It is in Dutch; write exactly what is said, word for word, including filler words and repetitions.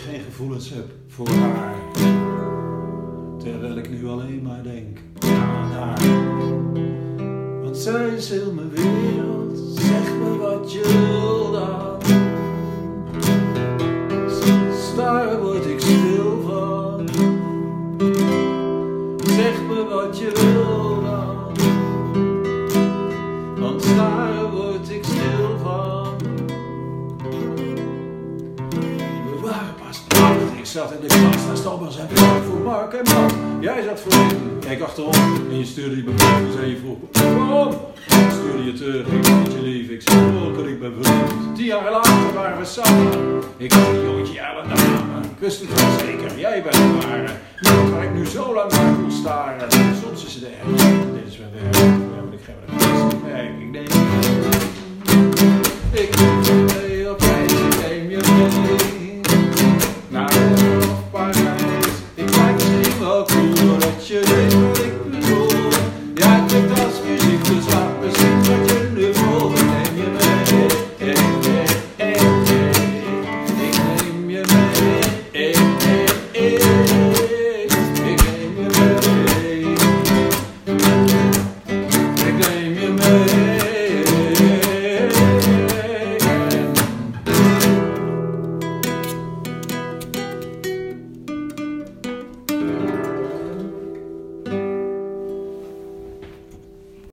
geen gevoelens heb voor haar. Terwijl ik nu alleen maar denk aan haar. Want zij is heel mijn wereld, zeg me wat je wil dan. Daar word ik stil van. Zeg me wat je wil dan. Want daar word ik stil van. We waren pas acht. Ik zat in de klas naast Thomas en Frank voor Mark en Mark. Jij zat voorin, kijk achterom en je stuurde je bevriend. Dus en je vroeg, waarom? Ik stuurde je terug, ik vind je lief. Ik zei, welke ik ben verliefd. Tien jaar later waren we samen. Ik had een jongetje Ellen namen. Ik wist het wel zeker, jij bent de ware. Iemand waar ik nu zo lang naar wil staren. Soms is het erg, dit is mijn werk. Ja, maar ik geef het een merk. Ik denk, ik